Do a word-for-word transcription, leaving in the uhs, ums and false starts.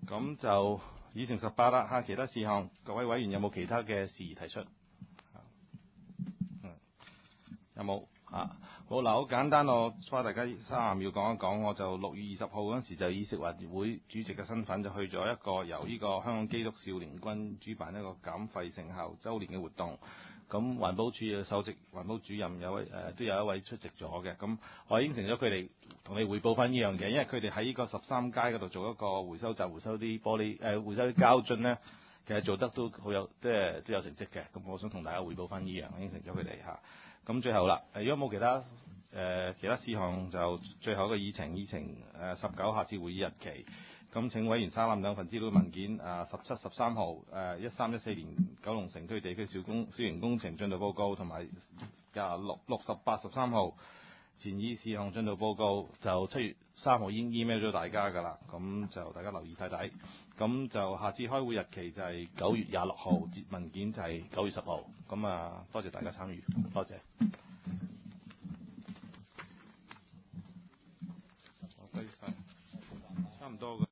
咁就議程十八啦嚇，其他事項，各位委員有冇其他嘅事宜提出？嗯，有冇啊？好嗱，好簡單，我花大家三十秒講一講。我就六月二十號嗰陣時就以食環會主席嘅身份就去咗一個由呢個香港基督少年軍主辦一個減廢成效週年嘅活動。咁環保署嘅首席環保主任有位誒、呃、都有一位出席咗嘅。咁我應承咗佢哋同你匯報翻呢樣嘅，因為佢哋喺呢個十三街嗰度做一個回收站，回收啲玻璃誒、呃、回收啲膠樽咧，其實做得都好有即係都有成績嘅。咁我想同大家匯報翻呢樣，應承咗佢哋嚇。咁最後啦，如果冇其他誒、呃、其他事項，就最後一個議程議程誒十九下次會議日期。咁請委員沙攬兩份資料文件，啊十七、十三號誒一三一四年九龍城區地區小工小型工程進度報告，同埋廿六六十八十三號前議事項進度報告，就七月三號已經 email 咗大家㗎啦，咁就大家留意睇睇。咁就下次開會日期就係九月廿六號，文件就係九月十號。咁啊，多謝大家參與，多謝。差唔多嘅。